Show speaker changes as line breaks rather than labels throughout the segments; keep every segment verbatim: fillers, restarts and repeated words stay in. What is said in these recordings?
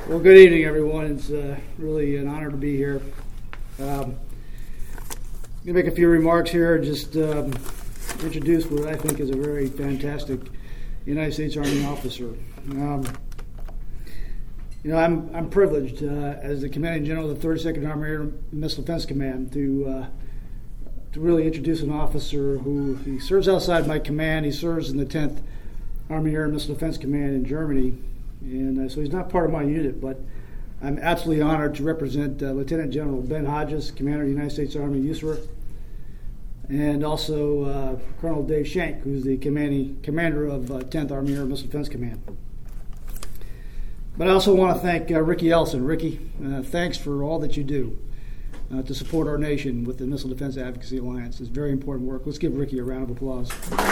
Well, good evening, everyone. It's uh, really an honor to be here. Um, I'm going to make a few remarks here, just um, introduce what I think is a very fantastic United States Army officer. Um, you know, I'm I'm privileged uh, as the Commanding General of the thirty-second Army Air Missile Defense Command to uh, to really introduce an officer who he serves outside my command. He serves in the tenth Army Air Missile Defense Command in Germany. And uh, so he's not part of my unit, but I'm absolutely honored to represent uh, Lieutenant General Ben Hodges, Commander of the United States Army U S A R, and also uh, Colonel Dave Schenck, who's the commanding commander of uh, tenth Army Air Missile Defense Command. But I also want to thank uh, Ricky Ellison. Ricky, uh, thanks for all that you do uh, to support our nation with the Missile Defense Advocacy Alliance. It's very important work. Let's give Ricky a round of applause.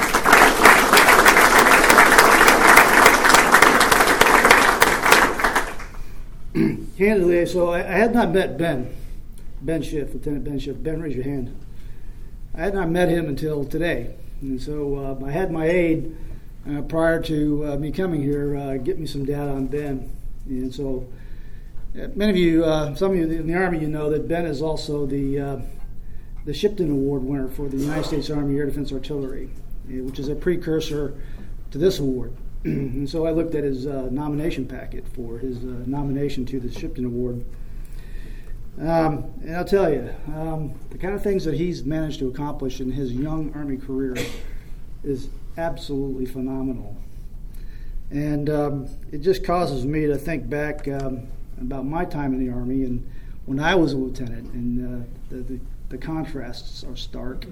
Candidly, so I, I had not met Ben, Ben Schiff, Lieutenant Ben Schiff. Ben, raise your hand. I had not met him until today. And so uh, I had my aide uh, prior to uh, me coming here uh, get me some data on Ben. And so uh, many of you, uh, some of you in the Army, you know that Ben is also the uh, the Shipton Award winner for the United States Army Air Defense Artillery, which is a precursor to this award. And so I looked at his uh, nomination packet for his uh, nomination to the Shipton Award. Um, and I'll tell you, um, the kind of things that he's managed to accomplish in his young Army career is absolutely phenomenal. And um, it just causes me to think back um, about my time in the Army and when I was a lieutenant, and uh, the, the, the contrasts are stark.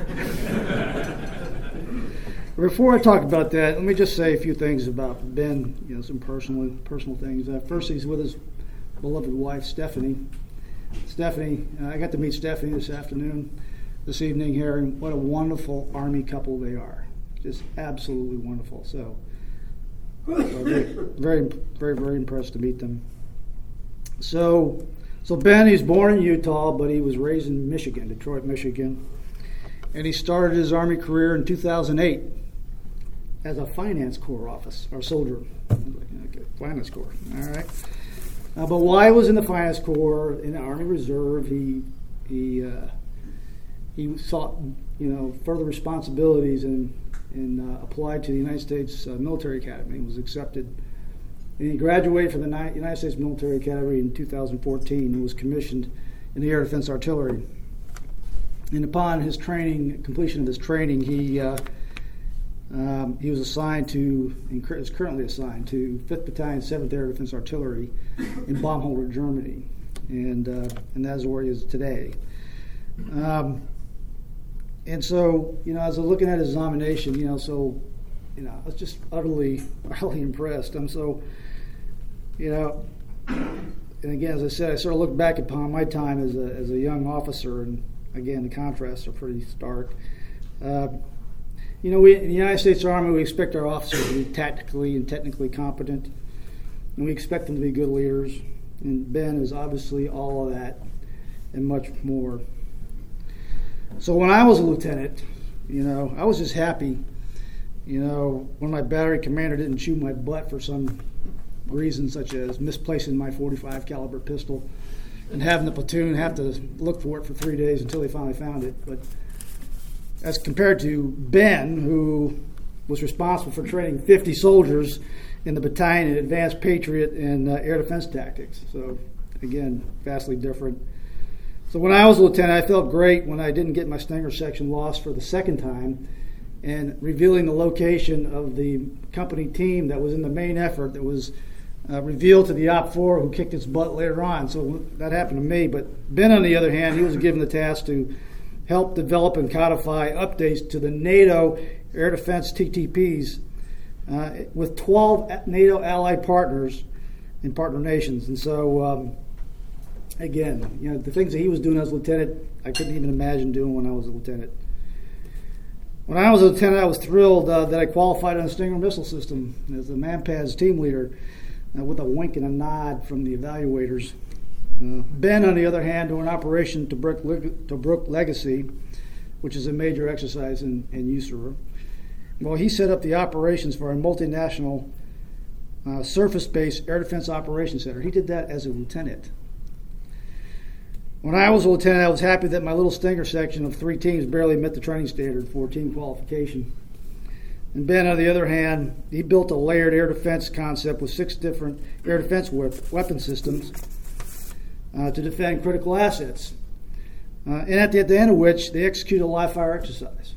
Before I talk about that, let me just say a few things about Ben, you know, some personal personal things. Uh, first, he's with his beloved wife, Stephanie. Stephanie, uh, I got to meet Stephanie this afternoon, this evening here, and what a wonderful Army couple they are. Just absolutely wonderful. So, uh, very, very, very, very impressed to meet them. So, so Ben, he's born in Utah, but he was raised in Michigan, Detroit, Michigan. And he started his Army career in two thousand eight as a finance corps officer, or soldier. Okay, finance corps, all right. Uh, but while he was in the finance corps, in the Army Reserve, he he uh, he sought, you know, further responsibilities and and uh, applied to the United States uh, Military Academy. He was accepted, and he graduated from the United States Military Academy in two thousand fourteen and was commissioned in the Air Defense Artillery. And upon his training, completion of his training, he uh, um, he was assigned to, and is currently assigned to fifth Battalion, seventh Air Defense Artillery in Baumholder, Germany, and uh, and that's where he is today. Um, and so, you know, as I'm looking at his nomination, you know, so, you know, I was just utterly, utterly impressed. I'm so, you know, and again, as I said, I sort of look back upon my time as a as a young officer, and again, the contrasts are pretty stark. Uh, you know, we in the United States Army, we expect our officers to be tactically and technically competent, and we expect them to be good leaders. And Ben is obviously all of that and much more. So when I was a lieutenant, you know, I was just happy, you know, when my battery commander didn't chew my butt for some reason, such as misplacing my forty-five caliber pistol and having the platoon have to look for it for three days until they finally found it. But as compared to Ben, who was responsible for training fifty soldiers in the battalion in Advanced Patriot and uh, Air Defense Tactics. So, again, vastly different. So when I was a lieutenant, I felt great when I didn't get my Stinger section lost for the second time, and revealing the location of the company team that was in the main effort that was Uh, revealed to the Op four who kicked its butt later on. So that happened to me. But Ben, on the other hand, he was given the task to help develop and codify updates to the NATO air defense T T Ps uh, with twelve NATO allied partners and partner nations. And so, um, again, you know, the things that he was doing as a lieutenant, I couldn't even imagine doing when I was a lieutenant. When I was a lieutenant, I was thrilled uh, that I qualified on the Stinger missile system as the MANPADS team leader, Uh, with a wink and a nod from the evaluators. Uh, Ben, on the other hand, doing Operation Tobruk, Tobruk Legacy, which is a major exercise in, in U S A R. Well, he set up the operations for a multinational uh, Surface-Based Air Defense Operations Center. He did that as a lieutenant. When I was a lieutenant, I was happy that my little Stinger section of three teams barely met the training standard for team qualification. And Ben, on the other hand, he built a layered air defense concept with six different air defense weapon systems uh, to defend critical assets. Uh, and at the, at the end of which, they executed a live fire exercise.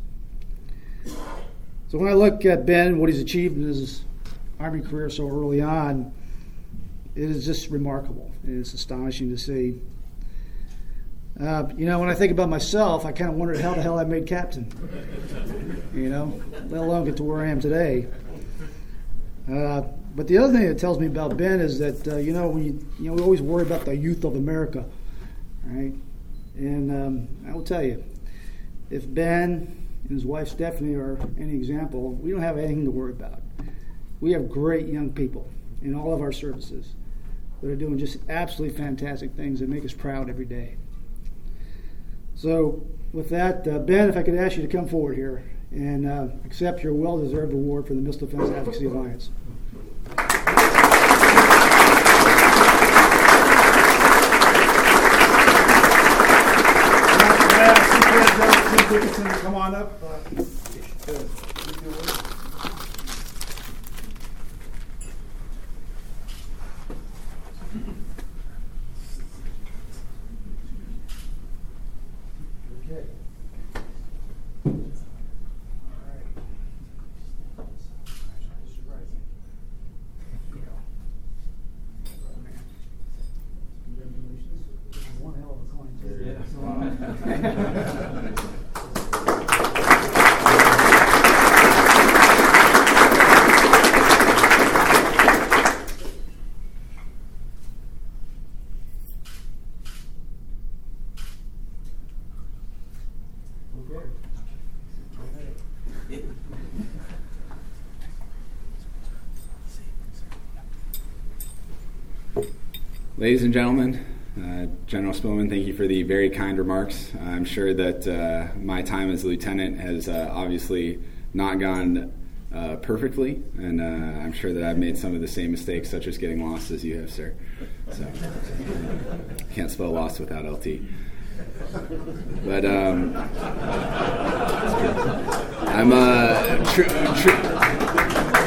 So when I look at Ben, what he's achieved in his Army career so early on, it is just remarkable. It is astonishing to see. Uh, you know, when I think about myself, I kind of wondered how the hell I made captain. You know, let alone get to where I am today. Uh, but the other thing it tells me about Ben is that, uh, you know, when you, you know, we always worry about the youth of America, right? And um, I will tell you, if Ben and his wife Stephanie are any example, we don't have anything to worry about. We have great young people in all of our services that are doing just absolutely fantastic things that make us proud every day. So with that, uh, Ben, if I could ask you to come forward here and uh, accept your well-deserved award for the Missile Defense Advocacy Alliance.
Come on up. Uh,
Ladies and gentlemen, uh, General Spillman, thank you for the very kind remarks. I'm sure that uh, my time as lieutenant has uh, obviously not gone uh, perfectly, and uh, I'm sure that I've made some of the same mistakes, such as getting lost as you have, sir. So, can't spell lost without L T. But um, I'm a true. Tr-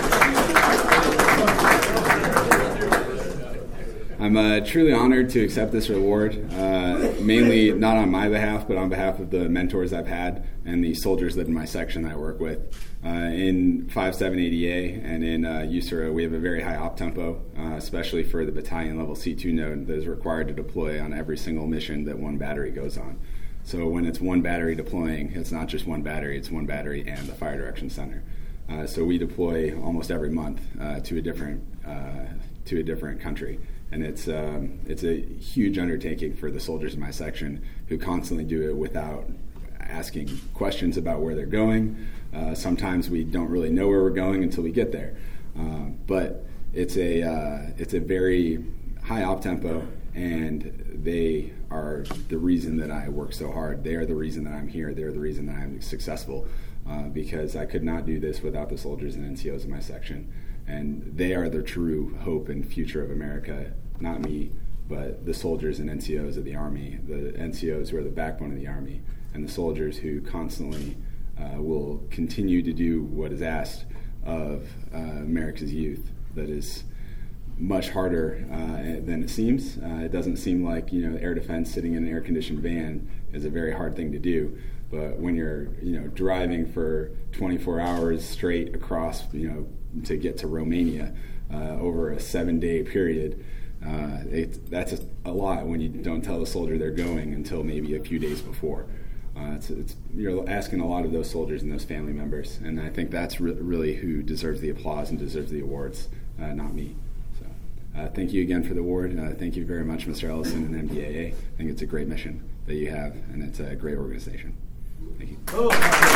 I'm uh, truly honored to accept this award, uh, mainly not on my behalf, but on behalf of the mentors I've had and the soldiers that in my section that I work with. Uh, in five seven eighty A and in uh, U S A R O, we have a very high op tempo, uh, especially for the battalion level C two node that is required to deploy on every single mission that one battery goes on. So when it's one battery deploying, it's not just one battery, it's one battery and the fire direction center. Uh, so we deploy almost every month uh, to a different uh, to a different country. And it's um, it's a huge undertaking for the soldiers in my section who constantly do it without asking questions about where they're going. Uh, sometimes we don't really know where we're going until we get there. Uh, but it's a uh, it's a very high op tempo, and they are the reason that I work so hard. They are the reason that I'm here. They're the reason that I'm successful, uh, because I could not do this without the soldiers and N C Os in my section. And they are the true hope and future of America, not me, but the soldiers and N C Os of the Army, the N C Os who are the backbone of the Army, and the soldiers who constantly uh, will continue to do what is asked of uh, America's youth. That is much harder uh, than it seems. Uh, it doesn't seem like, you know, air defense sitting in an air-conditioned van is a very hard thing to do. But when you're, you know, driving for twenty-four hours straight across, you know, to get to Romania uh, over a seven-day period, uh, it, that's a, a lot when you don't tell the soldier they're going until maybe a few days before. Uh, it's, it's, you're asking a lot of those soldiers and those family members, and I think that's re- really who deserves the applause and deserves the awards, uh, not me. So, uh, thank you again for the award. Uh, thank you very much, Mister Ellison and M D A A. I think it's a great mission that you have, and it's a great organization. Thank you.